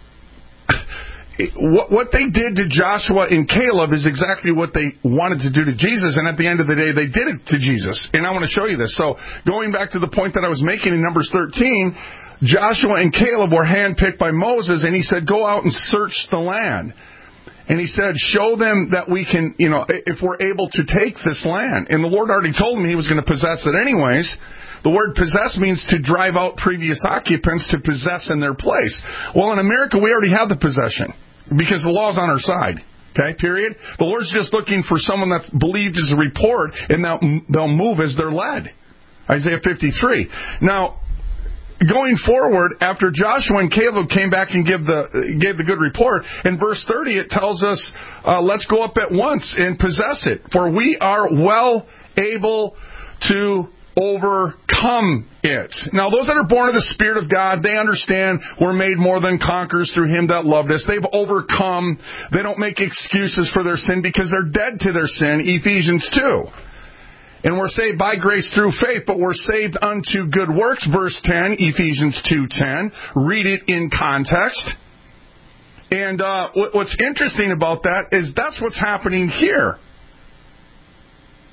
what they did to Joshua and Caleb is exactly what they wanted to do to Jesus, and at the end of the day, they did it to Jesus. And I want to show you this. So going back to the point that I was making in Numbers 13, Joshua and Caleb were handpicked by Moses, and he said, go out and search the land. And he said, show them that we can, if we're able to take this land. And the Lord already told me he was going to possess it anyways. The word possess means to drive out previous occupants to possess in their place. Well, in America, we already have the possession, because the law's on our side. Okay, period. The Lord's just looking for someone that's believed his report, and they'll move as they're led. Isaiah 53. Now, going forward, after Joshua and Caleb came back and gave the good report, in verse 30 it tells us, let's go up at once and possess it, for we are well able to overcome it. Now, those that are born of the Spirit of God, they understand we're made more than conquerors through Him that loved us. They've overcome. They don't make excuses for their sin because they're dead to their sin, Ephesians 2. And we're saved by grace through faith, but we're saved unto good works, verse 10, Ephesians 2:10. Read it in context. And what's interesting about that is that's what's happening here.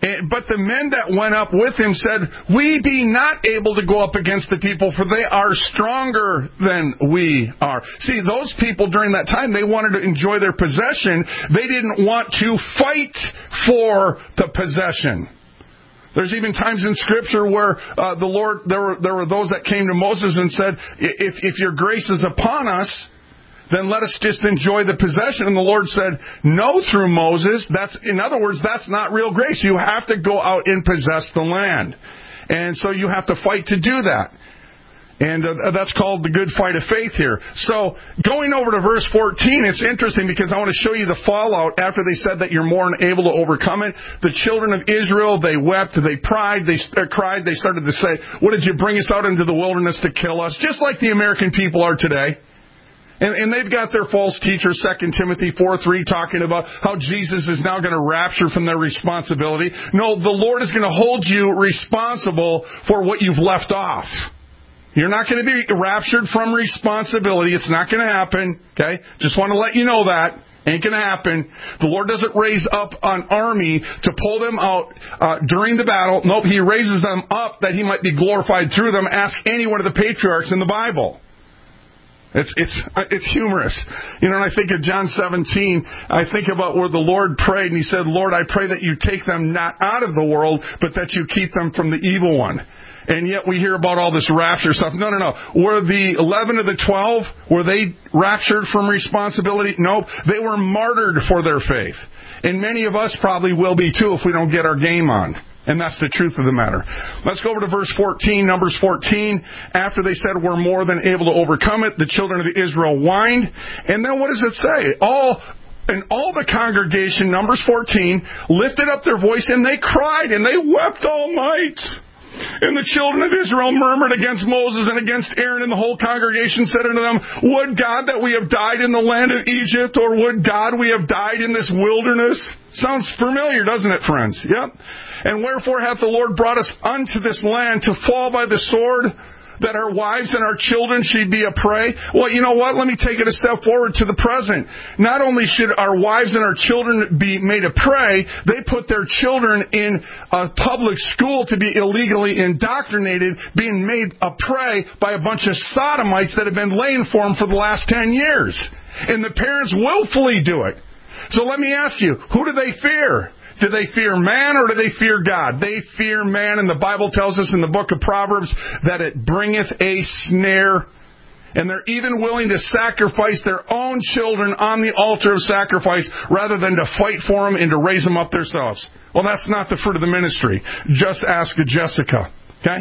But the men that went up with him said, we be not able to go up against the people, for they are stronger than we are. See, those people during that time, they wanted to enjoy their possession. They didn't want to fight for the possession. There's even times in Scripture where the Lord, there were those that came to Moses and said, if your grace is upon us, then let us just enjoy the possession. And the Lord said, no, through Moses. In other words, that's not real grace. You have to go out and possess the land. And so you have to fight to do that. And that's called the good fight of faith here. So going over to verse 14, it's interesting because I want to show you the fallout after they said that you're more than able to overcome it. The children of Israel, they wept, they cried, they started to say, what did you bring us out into the wilderness to kill us? Just like the American people are today. And they've got their false teacher, 2 Timothy 4:3, talking about how Jesus is now going to rapture from their responsibility. No, the Lord is going to hold you responsible for what you've left off. You're not going to be raptured from responsibility. It's not going to happen. Okay? Just want to let you know that. Ain't going to happen. The Lord doesn't raise up an army to pull them out during the battle. Nope, He raises them up that He might be glorified through them. Ask any one of the patriarchs in the Bible. It's humorous. You know, and I think of John 17, I think about where the Lord prayed, and He said, Lord, I pray that you take them not out of the world, but that you keep them from the evil one. And yet we hear about all this rapture stuff. No. Were the 11 of the 12, were they raptured from responsibility? Nope. They were martyred for their faith. And many of us probably will be too if we don't get our game on. And that's the truth of the matter. Let's go over to verse 14, Numbers 14. After they said we're more than able to overcome it, the children of Israel whined. And then what does it say? All the congregation, Numbers 14, lifted up their voice and they cried and they wept all night. And the children of Israel murmured against Moses and against Aaron, and the whole congregation said unto them, would God that we have died in the land of Egypt, or would God we have died in this wilderness? Sounds familiar, doesn't it, friends? Yep. And wherefore hath the Lord brought us unto this land to fall by the sword, that our wives and our children should be a prey? Well, you know what? Let me take it a step forward to the present. Not only should our wives and our children be made a prey, they put their children in a public school to be illegally indoctrinated, being made a prey by a bunch of sodomites that have been laying for them for the last 10 years. And the parents willfully do it. So let me ask you, who do they fear? Do they fear man or do they fear God? They fear man, and the Bible tells us in the book of Proverbs that it bringeth a snare. And they're even willing to sacrifice their own children on the altar of sacrifice rather than to fight for them and to raise them up themselves. Well, that's not the fruit of the ministry. Just ask Jessica. Okay?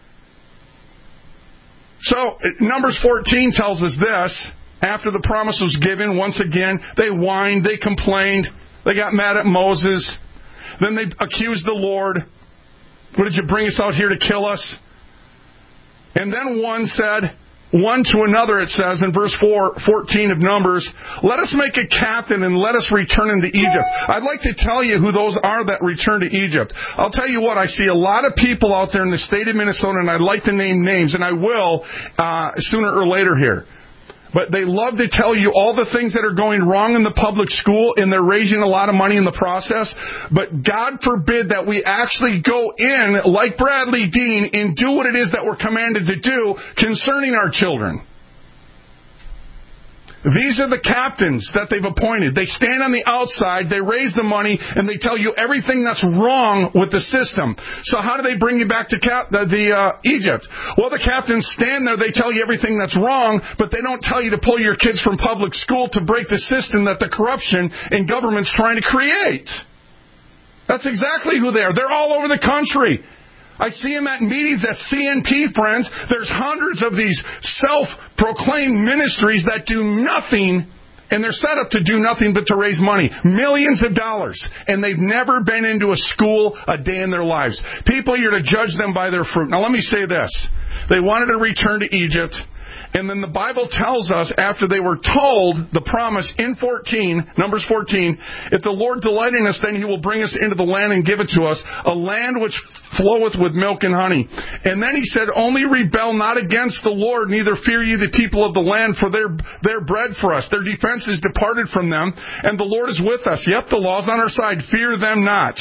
So, Numbers 14 tells us this. After the promise was given, once again, they whined, they complained. They got mad at Moses. Then they accused the Lord. What did you bring us out here to kill us? And then one said, one to another, it says in verse 14 of Numbers, let us make a captain and let us return into Egypt. I'd like to tell you who those are that return to Egypt. I'll tell you what, I see a lot of people out there in the state of Minnesota, and I'd like to name names, and I will sooner or later here. But they love to tell you all the things that are going wrong in the public school, and they're raising a lot of money in the process. But God forbid that we actually go in, like Bradley Dean, and do what it is that we're commanded to do concerning our children. These are the captains that they've appointed. They stand on the outside, they raise the money, and they tell you everything that's wrong with the system. So how do they bring you back to Egypt? Well, the captains stand there, they tell you everything that's wrong, but they don't tell you to pull your kids from public school to break the system that the corruption in government's trying to create. That's exactly who they are. They're all over the country. I see them at meetings at CNP, friends. There's hundreds of these self-proclaimed ministries that do nothing, and they're set up to do nothing but to raise money. Millions of dollars. And they've never been into a school a day in their lives. People, you're to judge them by their fruit. Now, let me say this. They wanted to return to Egypt. And then the Bible tells us, after they were told the promise in Numbers 14, if the Lord delight in us, then He will bring us into the land and give it to us, a land which floweth with milk and honey. And then He said, only rebel not against the Lord, neither fear ye the people of the land, for their bread for us. Their defense is departed from them, and the Lord is with us. Yep, the law's on our side. Fear them not.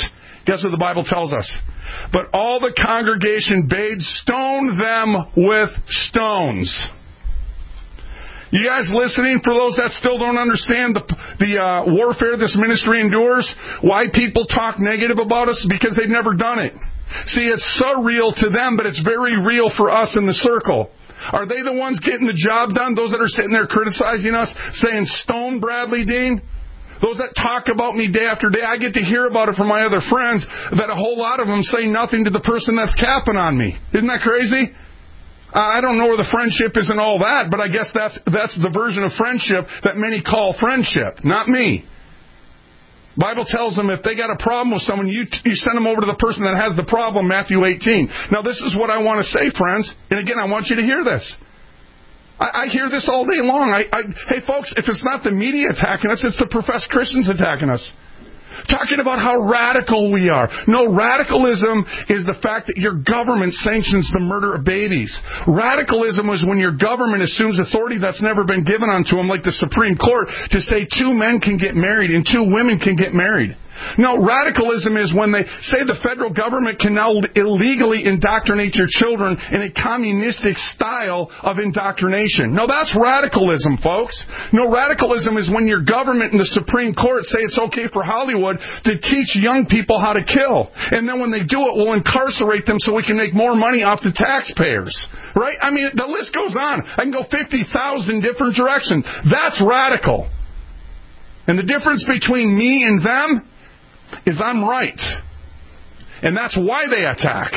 Guess what the Bible tells us? But all the congregation bade stone them with stones. You guys listening, for those that still don't understand the warfare this ministry endures, why people talk negative about us? Because they've never done it. See, it's surreal to them, but it's very real for us in the circle. Are they the ones getting the job done? Those that are sitting there criticizing us, saying, stone Bradley Dean? Those that talk about me day after day, I get to hear about it from my other friends, that a whole lot of them say nothing to the person that's capping on me. Isn't that crazy? I don't know where the friendship is and all that, but I guess that's the version of friendship that many call friendship, not me. Bible tells them if they got a problem with someone, you send them over to the person that has the problem, Matthew 18. Now, this is what I want to say, friends, and again, I want you to hear this. I hear this all day long. Hey, folks, if it's not the media attacking us, it's the professed Christians attacking us. Talking about how radical we are. No, radicalism is the fact that your government sanctions the murder of babies. Radicalism is when your government assumes authority that's never been given unto them, like the Supreme Court, to say 2 men can get married and 2 women can get married. No, radicalism is when they say the federal government can now illegally indoctrinate your children in a communistic style of indoctrination. No, that's radicalism, folks. No, radicalism is when your government and the Supreme Court say it's okay for Hollywood to teach young people how to kill. And then when they do it, we'll incarcerate them so we can make more money off the taxpayers. Right? I mean, the list goes on. I can go 50,000 different directions. That's radical. And the difference between me and them is I'm right. And that's why they attack.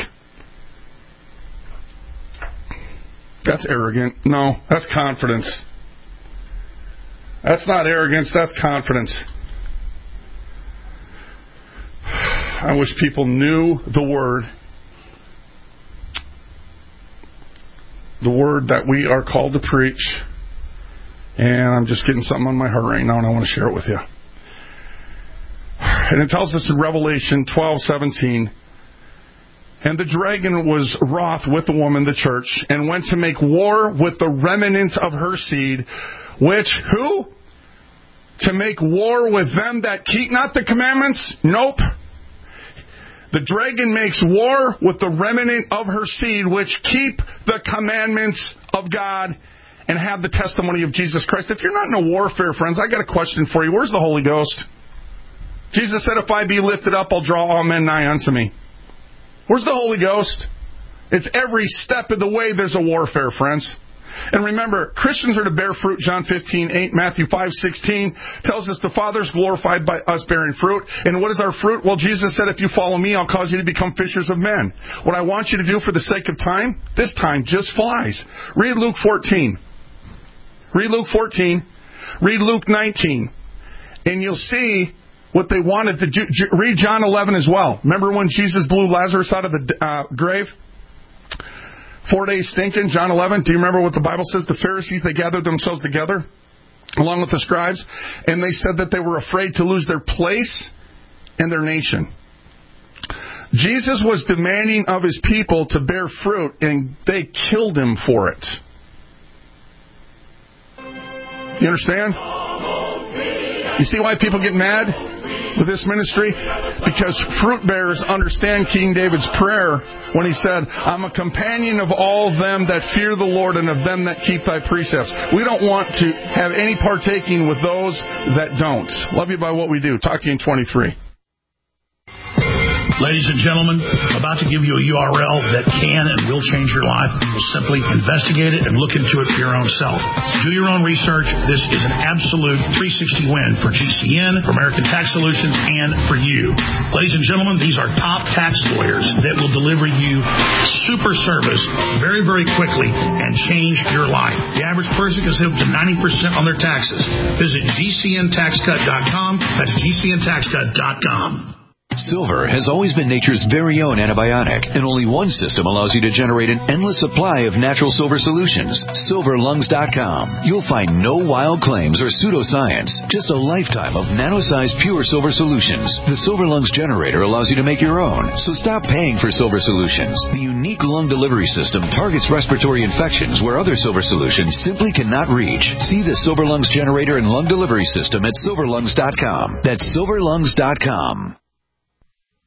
That's arrogant. No, that's confidence. That's not arrogance, that's confidence. I wish people knew the word. The word that we are called to preach. And I'm just getting something on my heart right now, and I want to share it with you. And it tells us in Revelation 12:17, and the dragon was wroth with the woman, the church, and went to make war with the remnant of her seed, which, who? To make war with them that keep not the commandments? Nope. The dragon makes war with the remnant of her seed, which keep the commandments of God and have the testimony of Jesus Christ. If you're not in a warfare, friends, I got a question for you. Where's the Holy Ghost? Jesus said, if I be lifted up, I'll draw all men nigh unto me. Where's the Holy Ghost? It's every step of the way there's a warfare, friends. And remember, Christians are to bear fruit, John 15:8, Matthew 5:16 tells us the Father's glorified by us bearing fruit. And what is our fruit? Well, Jesus said, if you follow me, I'll cause you to become fishers of men. What I want you to do for the sake of time, this time just flies. Read Luke 14. Read Luke 14. Read Luke 19. And you'll see what they wanted to do. Read John 11 as well. Remember when Jesus blew Lazarus out of the grave? 4 days stinking, John 11. Do you remember what the Bible says? The Pharisees, they gathered themselves together, along with the scribes, and they said that they were afraid to lose their place and their nation. Jesus was demanding of his people to bear fruit, and they killed him for it. You understand? You see why people get mad with this ministry? Because fruit bearers understand King David's prayer when he said, I'm a companion of all them that fear the Lord and of them that keep thy precepts. We don't want to have any partaking with those that don't. Love you by what we do. Talk to you in 23. Ladies and gentlemen, I'm about to give you a URL that can and will change your life. You will simply investigate it and look into it for your own self. Do your own research. This is an absolute 360 win for GCN, for American Tax Solutions, and for you. Ladies and gentlemen, these are top tax lawyers that will deliver you super service very, very quickly and change your life. The average person can save up to 90% on their taxes. Visit GCNTaxCut.com. That's GCNTaxCut.com. Silver has always been nature's very own antibiotic, and only one system allows you to generate an endless supply of natural silver solutions. SilverLungs.com. You'll find no wild claims or pseudoscience, just a lifetime of nano-sized pure silver solutions. The Silver Lungs generator allows you to make your own, so stop paying for silver solutions. The unique lung delivery system targets respiratory infections where other silver solutions simply cannot reach. See the Silver Lungs generator and lung delivery system at SilverLungs.com. That's SilverLungs.com.